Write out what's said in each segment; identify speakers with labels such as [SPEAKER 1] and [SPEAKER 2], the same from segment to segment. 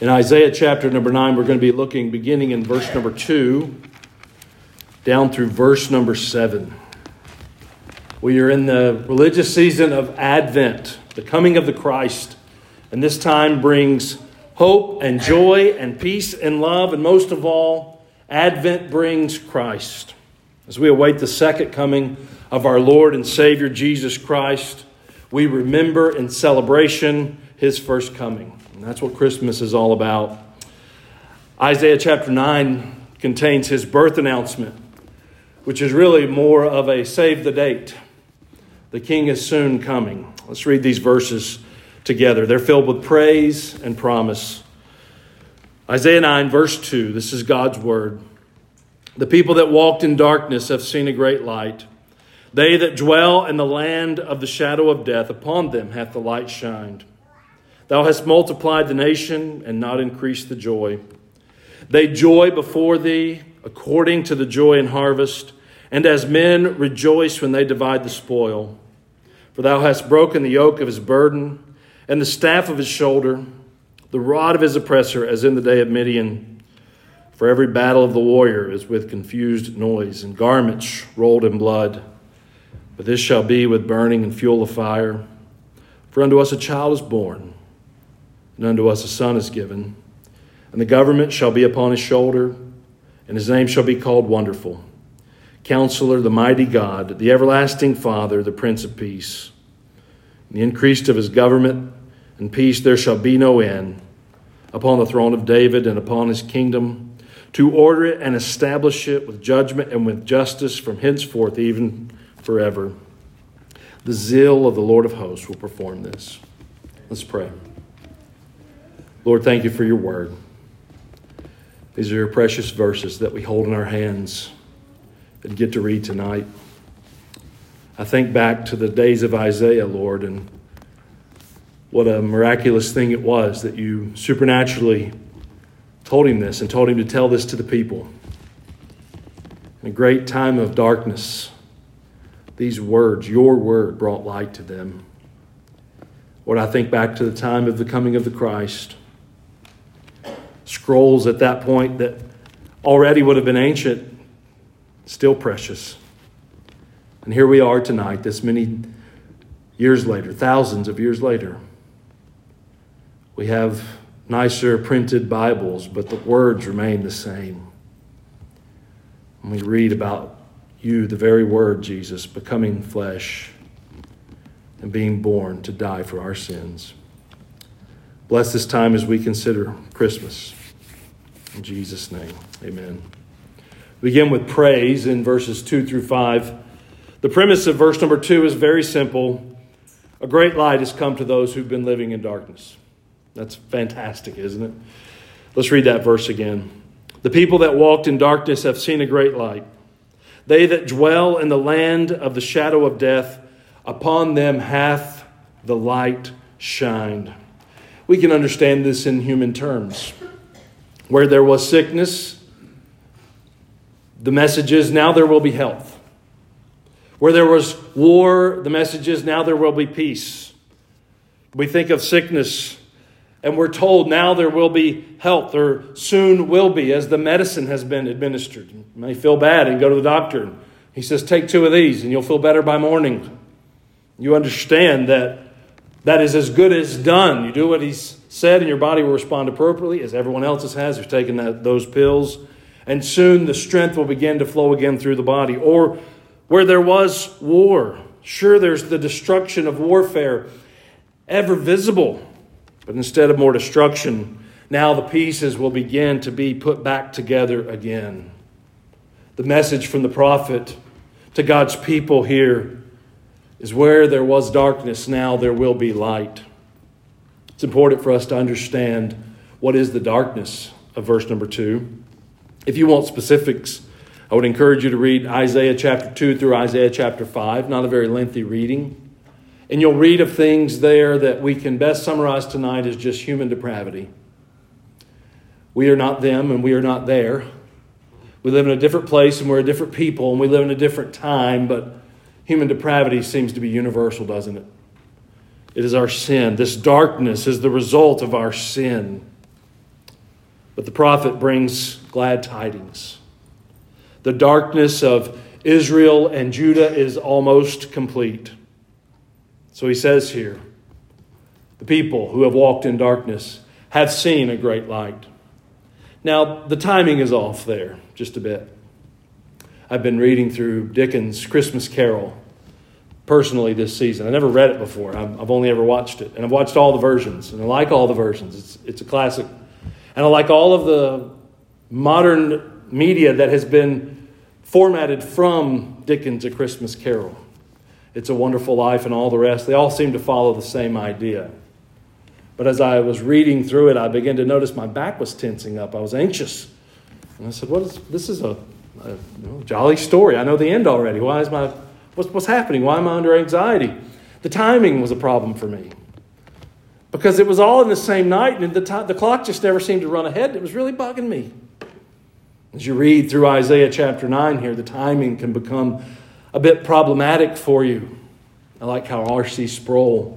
[SPEAKER 1] In Isaiah chapter number 9, we're going to be looking beginning in verse number 2 down through verse number 7. We are in the religious season of Advent, the coming of the Christ. And this time brings hope and joy and peace and love. And most of all, Advent brings Christ. As we await the second coming of our Lord and Savior Jesus Christ, we remember in celebration His first coming. And that's what Christmas is all about. Isaiah chapter 9 contains His birth announcement, which is really more of a save the date. The King is soon coming. Let's read these verses together. They're filled with praise and promise. Isaiah 9 verse 2, this is God's word. The people that walked in darkness have seen a great light. They that dwell in the land of the shadow of death, upon them hath the light shined. Thou hast multiplied the nation and not increased the joy. They joy before thee according to the joy in harvest, and as men rejoice when they divide the spoil. For thou hast broken the yoke of his burden, and the staff of his shoulder, the rod of his oppressor, as in the day of Midian. For every battle of the warrior is with confused noise, and garments rolled in blood. But this shall be with burning and fuel of fire. For unto us a child is born, and unto us a son is given, and the government shall be upon his shoulder, and his name shall be called Wonderful, Counselor, the Mighty God, the Everlasting Father, the Prince of Peace. In the increase of his government and peace there shall be no end, upon the throne of David and upon his kingdom, to order it and establish it with judgment and with justice from henceforth even forever. The zeal of the Lord of hosts will perform this. Let's pray. Lord, thank you for your word. These are your precious verses that we hold in our hands and get to read tonight. I think back to the days of Isaiah, Lord, and what a miraculous thing it was that you supernaturally told him this and told him to tell this to the people. In a great time of darkness, these words, your word, brought light to them. Lord, I think back to the time of the coming of the Christ. Scrolls at that point that already would have been ancient, still precious. And here we are tonight, this many years later, thousands of years later. We have nicer printed Bibles, but the words remain the same. And we read about you, the very word, Jesus, becoming flesh and being born to die for our sins. Bless this time as we consider Christmas. In Jesus' name, amen. We begin with praise in verses 2 through 5. The premise of verse number 2 is very simple. A great light has come to those who've been living in darkness. That's fantastic, isn't it? Let's read that verse again. The people that walked in darkness have seen a great light. They that dwell in the land of the shadow of death, upon them hath the light shined. We can understand this in human terms. Where there was sickness, the message is now there will be health. Where there was war, the message is now there will be peace. We think of sickness and we're told now there will be health, or soon will be, as the medicine has been administered. You may feel bad and go to the doctor. He says, take 2 of these and you'll feel better by morning. You understand that that is as good as done. You do what he's said and your body will respond appropriately, as everyone else's has. They're taking those pills. And soon the strength will begin to flow again through the body. Or where there was war. Sure, there's the destruction of warfare ever visible. But instead of more destruction, now the pieces will begin to be put back together again. The message from the prophet to God's people here is where there was darkness, now there will be light. It's important for us to understand what is the darkness of verse number 2. If you want specifics, I would encourage you to read Isaiah chapter 2 through Isaiah chapter 5. Not a very lengthy reading. And you'll read of things there that we can best summarize tonight as just human depravity. We are not them and we are not there. We live in a different place and we're a different people and we live in a different time, but human depravity seems to be universal, doesn't it? It is our sin. This darkness is the result of our sin. But the prophet brings glad tidings. The darkness of Israel and Judah is almost complete. So he says here, the people who have walked in darkness have seen a great light. Now, the timing is off there just a bit. I've been reading through Dickens' Christmas Carol personally this season. I never read it before. I've only ever watched it. And I've watched all the versions. And I like all the versions. It's a classic. And I like all of the modern media that has been formatted from Dickens' A Christmas Carol. It's a Wonderful Life and all the rest. They all seem to follow the same idea. But as I was reading through it, I began to notice my back was tensing up. I was anxious. And I said, this is a jolly story. I know the end already. What's happening? Why am I under anxiety? The timing was a problem for me. Because it was all in the same night, and the clock just never seemed to run ahead. It was really bugging me. As you read through Isaiah chapter 9 here, the timing can become a bit problematic for you. I like how R.C. Sproul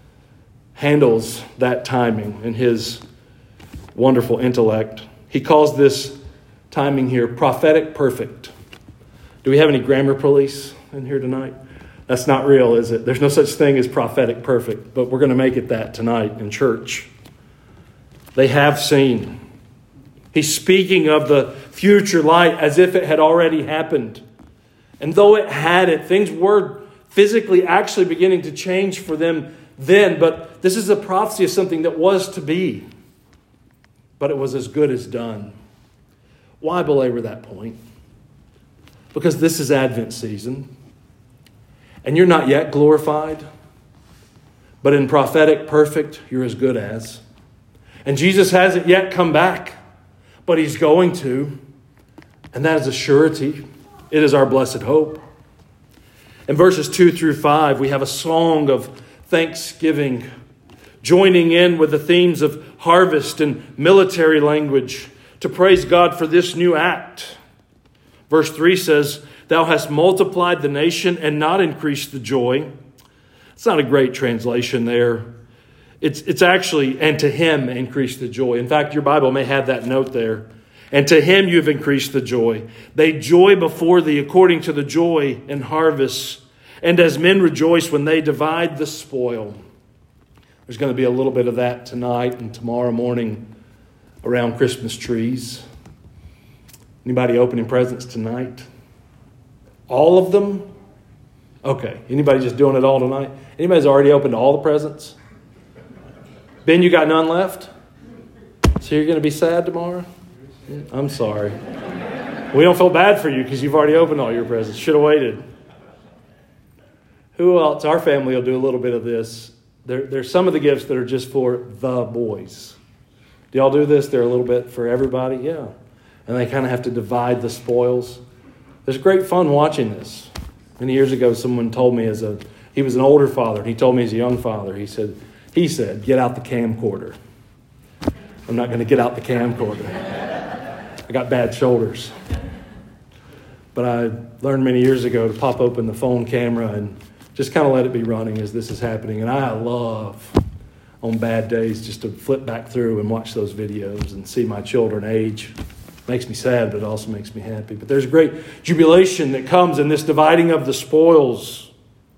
[SPEAKER 1] handles that timing in his wonderful intellect. He calls this timing here prophetic perfect. Do we have any grammar police in here tonight? That's not real, is it? There's no such thing as prophetic perfect, but we're going to make it that tonight in church. They have seen. He's speaking of the future light as if it had already happened. And though it hadn't, things were physically actually beginning to change for them then, but this is a prophecy of something that was to be. But it was as good as done. Why belabor that point? Because this is Advent season. And you're not yet glorified. But in prophetic perfect, you're as good as. And Jesus hasn't yet come back. But he's going to. And that is a surety. It is our blessed hope. In verses 2 through 5, we have a song of thanksgiving, joining in with the themes of harvest and military language to praise God for this new act. Verse 3 says, "Thou hast multiplied the nation and not increased the joy." It's not a great translation there. It's actually, "and to him increased the joy." In fact, your Bible may have that note there. "And to him you've increased the joy. They joy before thee according to the joy in harvest, and as men rejoice when they divide the spoil." There's going to be a little bit of that tonight and tomorrow morning around Christmas trees. Anybody opening presents tonight? All of them? Okay. Anybody just doing it all tonight? Anybody's already opened all the presents? Ben, you got none left? So you're going to be sad tomorrow? I'm sorry. We don't feel bad for you because you've already opened all your presents. Should have waited. Who else? Our family will do a little bit of this. There's some of the gifts that are just for the boys. Do y'all do this? They're a little bit for everybody? Yeah. And they kind of have to divide the spoils. There's great fun watching this. Many years ago, someone told me he was an older father, and he told me as a young father, he said, get out the camcorder. I'm not going to get out the camcorder. I got bad shoulders. But I learned many years ago to pop open the phone camera and just kind of let it be running as this is happening. And I love, on bad days, just to flip back through and watch those videos and see my children age. Makes me sad, but it also makes me happy. But there's great jubilation that comes in this dividing of the spoils.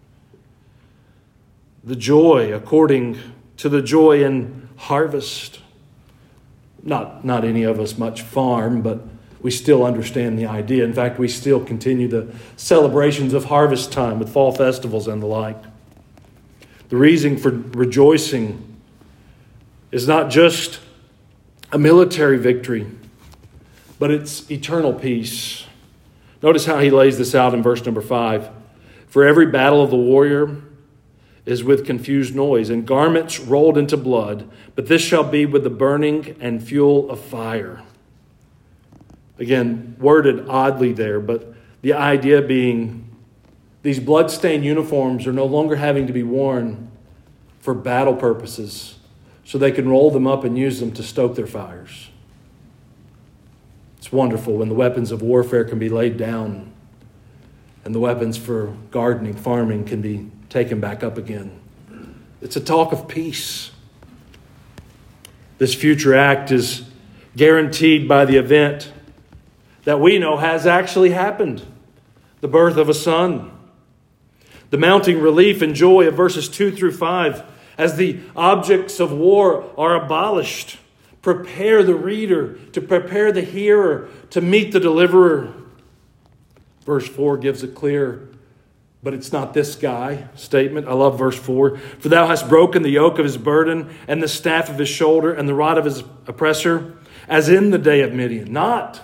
[SPEAKER 1] The joy according to the joy in harvest. Not any of us much farm, but we still understand the idea. In fact, we still continue the celebrations of harvest time with fall festivals and the like. The reason for rejoicing is not just a military victory, but it's eternal peace. Notice how he lays this out in verse number 5. "For every battle of the warrior is with confused noise, and garments rolled into blood, but this shall be with the burning and fuel of fire." Again, worded oddly there, but the idea being these blood-stained uniforms are no longer having to be worn for battle purposes, so they can roll them up and use them to stoke their fires. It's wonderful when the weapons of warfare can be laid down and the weapons for gardening, farming can be taken back up again. It's a talk of peace. This future act is guaranteed by the event that we know has actually happened, the birth of a son. The mounting relief and joy of verses 2 through 5 as the objects of war are abolished. Prepare the reader, to prepare the hearer to meet the deliverer. Verse 4 gives a clear, but it's not this guy statement. I love verse 4. For thou hast broken the yoke of his burden and the staff of his shoulder and the rod of his oppressor, as in the day of Midian. Not,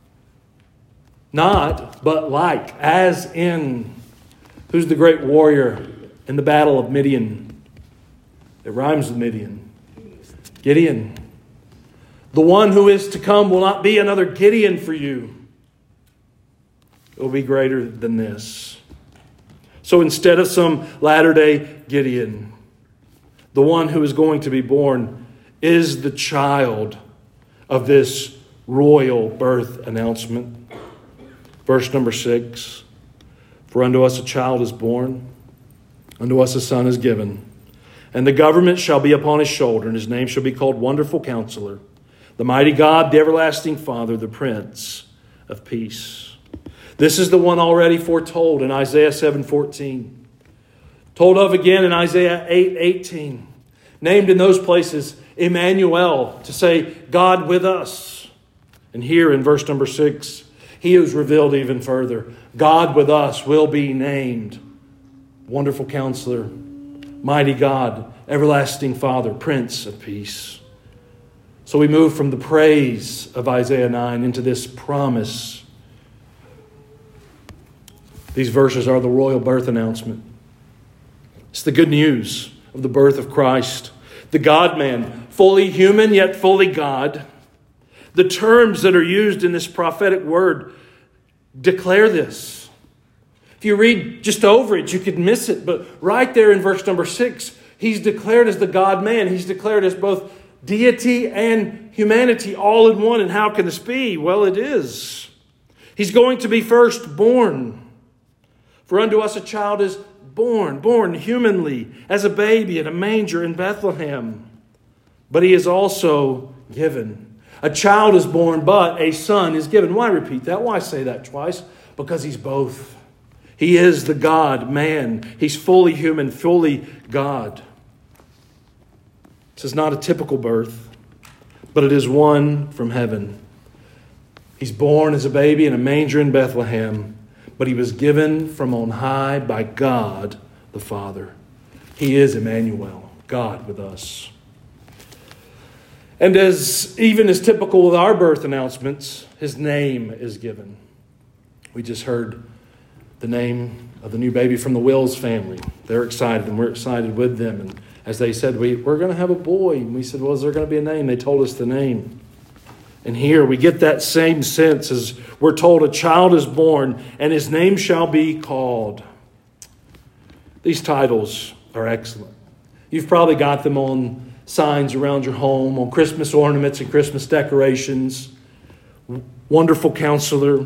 [SPEAKER 1] but like, as in. Who's the great warrior in the battle of Midian? It rhymes with Midian. Gideon. The one who is to come will not be another Gideon for you. It will be greater than this. So instead of some latter-day Gideon, the one who is going to be born is the child of this royal birth announcement. Verse number 6. For unto us a child is born, unto us a son is given, and the government shall be upon his shoulder, and his name shall be called Wonderful Counselor, the Mighty God, the Everlasting Father, the Prince of Peace. This is the one already foretold in Isaiah 7:14, told of again in Isaiah 8:18, named in those places Emmanuel, to say God with us. And here in verse number 6, he is revealed even further. God with us will be named Wonderful Counselor, Mighty God, Everlasting Father, Prince of Peace. So we move from the praise of Isaiah 9 into this promise. These verses are the royal birth announcement. It's the good news of the birth of Christ, the God-man, fully human yet fully God. The terms that are used in this prophetic word declare this. If you read just over it, you could miss it. But right there in verse number 6, he's declared as the God-man. He's declared as both deity and humanity all in one. And how can this be? Well, it is. He's going to be first born. For unto us a child is born humanly, as a baby in a manger in Bethlehem. But he is also given. A child is born, but a son is given. Why repeat that? Why say that twice? Because he's both. He is the God-man. He's fully human, fully God. This is not a typical birth, but it is one from heaven. He's born as a baby in a manger in Bethlehem, but he was given from on high by God the Father. He is Emmanuel, God with us. And even as typical with our birth announcements, his name is given. We just heard the name of the new baby from the Wills family. They're excited, and we're excited with them. And as they said, we're going to have a boy. And we said, well, is there going to be a name? They told us the name. And here we get that same sense as we're told a child is born, and his name shall be called. These titles are excellent. You've probably got them on signs around your home, on Christmas ornaments and Christmas decorations. Wonderful Counselor,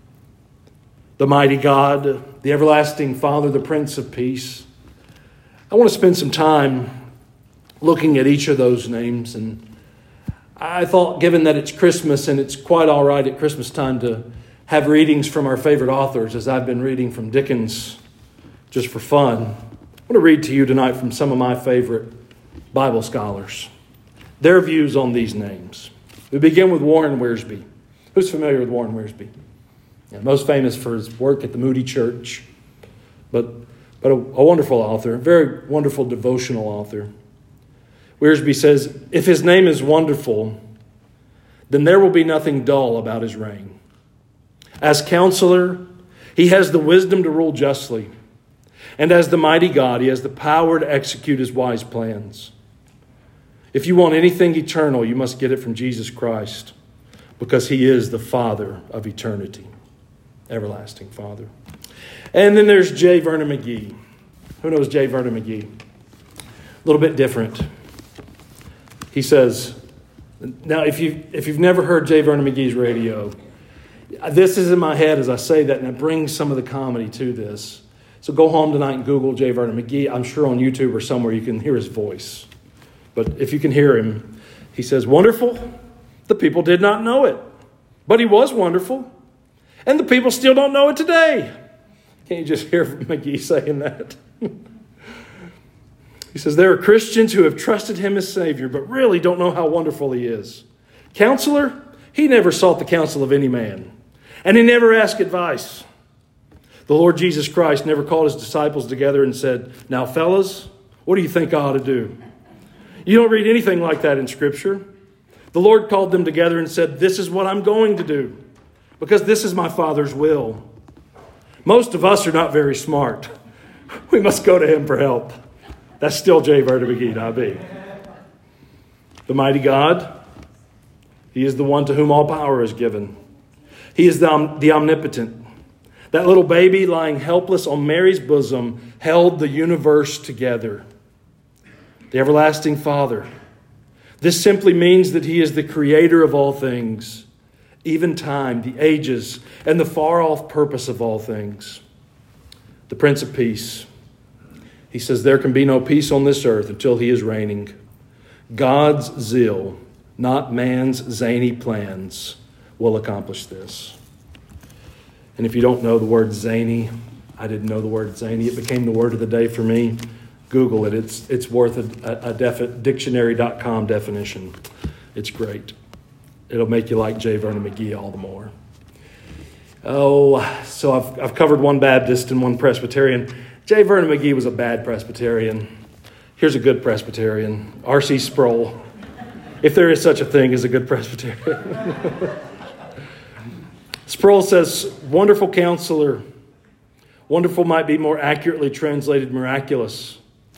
[SPEAKER 1] the Mighty God, the Everlasting Father, the Prince of Peace. I want to spend some time looking at each of those names. And I thought, given that it's Christmas and it's quite all right at Christmas time to have readings from our favorite authors, as I've been reading from Dickens just for fun, I want to read to you tonight from some of my favorite Bible scholars, their views on these names. We begin with Warren Wiersbe. Who's familiar with Warren Wiersbe? Yeah, most famous for his work at the Moody Church, but a wonderful author, a very wonderful devotional author. Wiersbe says, if his name is wonderful, then there will be nothing dull about his reign. As counselor, he has the wisdom to rule justly. And as the mighty God, he has the power to execute his wise plans. If you want anything eternal, you must get it from Jesus Christ, because he is the Father of eternity, everlasting Father. And then there's J. Vernon McGee. Who knows J. Vernon McGee? A little bit different. He says, now if you've never heard J. Vernon McGee's radio, this is in my head as I say that, and it brings some of the comedy to this. So go home tonight and Google J. Vernon McGee. I'm sure on YouTube or somewhere you can hear his voice. But if you can hear him, he says, wonderful, The people did not know it, but he was wonderful. And the people still don't know it today. Can't you just hear McGee saying that? He says, there are Christians who have trusted him as Savior, but really don't know how wonderful he is. Counselor, he never sought the counsel of any man, and he never asked advice. The Lord Jesus Christ never called his disciples together and said, now, fellas, what do you think I ought to do? You don't read anything like that in Scripture. The Lord called them together and said, this is what I'm going to do, because this is my Father's will. Most of us are not very smart. We must go to him for help. That's still J. Vernon McGee, not me. The mighty God, he is the one to whom all power is given. He is the omnipotent. That little baby lying helpless on Mary's bosom held the universe together. The everlasting Father. This simply means that he is the creator of all things, even time, the ages, and the far-off purpose of all things. The Prince of Peace. He says there can be no peace on this earth until he is reigning. God's zeal, not man's zany plans, will accomplish this. And if you don't know the word zany, I didn't know the word zany. It became the word of the day for me. Google it. It's worth a dictionary.com definition. It's great. It'll make you like J. Vernon McGee all the more. Oh, so I've covered one Baptist and one Presbyterian. J. Vernon McGee was a bad Presbyterian. Here's a good Presbyterian. R.C. Sproul. If there is such a thing as a good Presbyterian. Sproul says, wonderful counselor. Wonderful might be more accurately translated miraculous.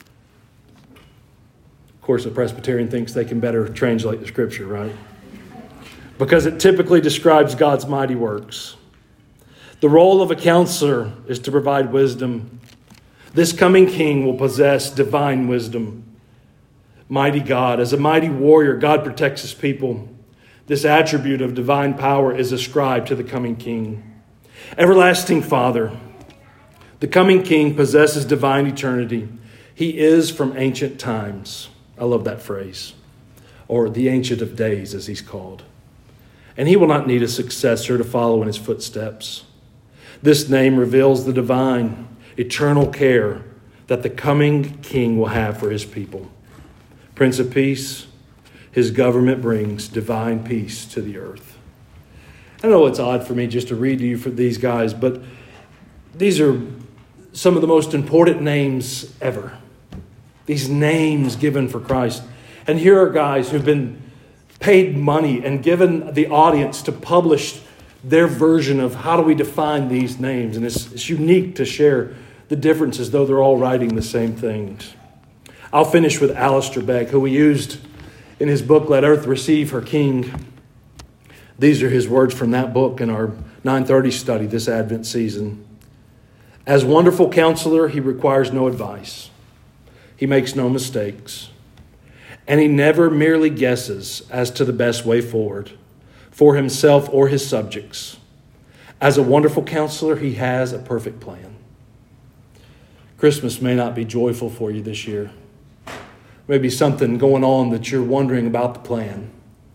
[SPEAKER 1] Of course, a Presbyterian thinks they can better translate the Scripture, right? Because it typically describes God's mighty works. The role of a counselor is to provide wisdom. This coming king will possess divine wisdom. Mighty God, as a mighty warrior, God protects his people. This attribute of divine power is ascribed to the coming king. Everlasting Father, the coming king possesses divine eternity. He is from ancient times. I love that phrase. Or the Ancient of Days, as he's called. And he will not need a successor to follow in his footsteps. This name reveals the divine, eternal care that the coming king will have for his people. Prince of Peace, his government brings divine peace to the earth. I know it's odd for me just to read to you for these guys, but these are some of the most important names ever. These names given for Christ. And here are guys who've been paid money and given the audience to publish their version of how do we define these names. And it's unique to share the differences, though they're all writing the same things. I'll finish with Alistair Begg, who we used in his book, Let Earth Receive Her King. These are his words from that book in our 9:30 study this Advent season. As wonderful counselor, he requires no advice. He makes no mistakes. And he never merely guesses as to the best way forward for himself or his subjects. As a wonderful counselor, he has a perfect plan. Christmas may not be joyful for you this year. Maybe something going on that you're wondering about the plan.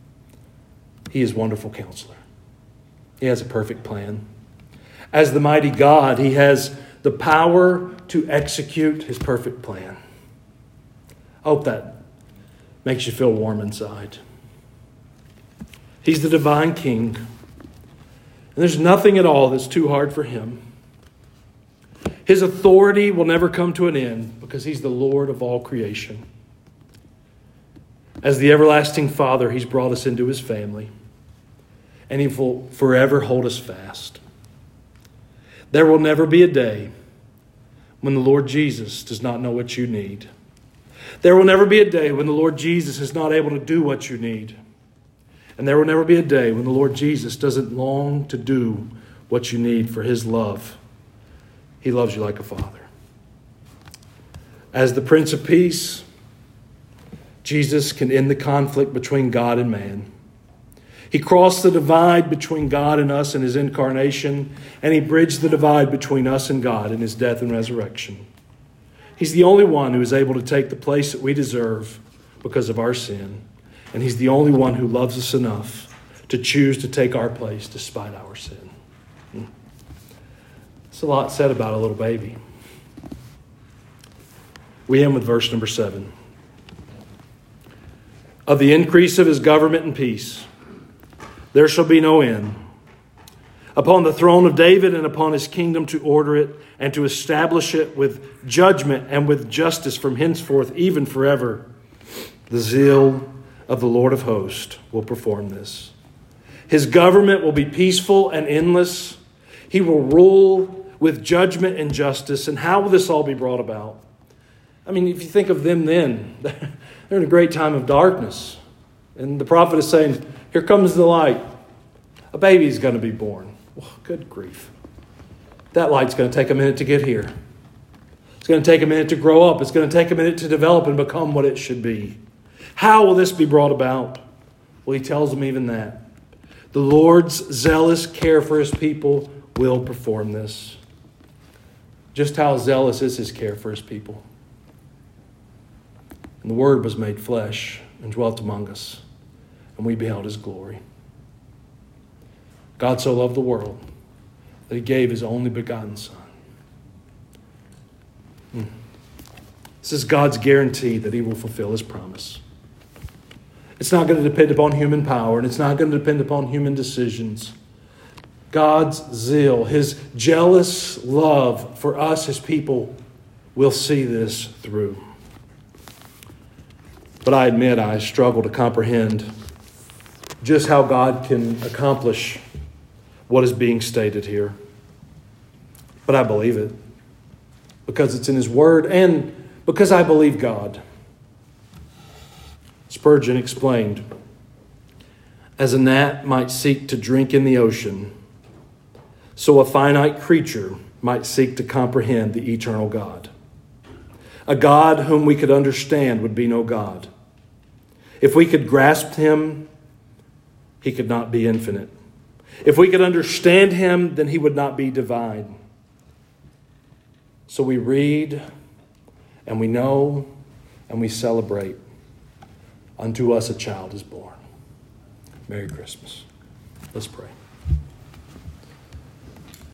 [SPEAKER 1] He is wonderful counselor. He has a perfect plan. As the mighty God, he has the power to execute his perfect plan. I hope that makes you feel warm inside. He's the divine king. And there's nothing at all that's too hard for him. His authority will never come to an end because he's the Lord of all creation. As the everlasting Father, he's brought us into his family. And he will forever hold us fast. There will never be a day when the Lord Jesus does not know what you need. There will never be a day when the Lord Jesus is not able to do what you need. And there will never be a day when the Lord Jesus doesn't long to do what you need for his love. He loves you like a father. As the Prince of Peace, Jesus can end the conflict between God and man. He crossed the divide between God and us in his incarnation, and he bridged the divide between us and God in his death and resurrection. He's the only one who is able to take the place that we deserve because of our sin. And he's the only one who loves us enough to choose to take our place despite our sin. It's a lot said about a little baby. We end with verse number 7. Of the increase of his government and peace, there shall be no end. Upon the throne of David and upon his kingdom, to order it and to establish it with judgment and with justice from henceforth, even forever. The zeal of the Lord of hosts will perform this. His government will be peaceful and endless. He will rule with judgment and justice. And how will this all be brought about? I mean, if you think of them then, they're in a great time of darkness. And the prophet is saying, here comes the light. A baby's going to be born. Well, good grief. That light's going to take a minute to get here. It's going to take a minute to grow up. It's going to take a minute to develop and become what it should be. How will this be brought about? Well, he tells them even that. The Lord's zealous care for his people will perform this. Just how zealous is his care for his people? And the Word was made flesh and dwelt among us, and we beheld his glory. God so loved the world that he gave his only begotten Son. This is God's guarantee that he will fulfill his promise. It's not going to depend upon human power, and it's not going to depend upon human decisions. God's zeal, his jealous love for us, his people, will see this through. But I admit I struggle to comprehend just how God can accomplish what is being stated here. But I believe it because it's in his word and because I believe God. Spurgeon explained, as a gnat might seek to drink in the ocean, so a finite creature might seek to comprehend the eternal God. A God whom we could understand would be no God. If we could grasp him, he could not be infinite. If we could understand him, then he would not be divine. So we read, and we know, and we celebrate. Unto us a child is born. Merry Christmas. Let's pray.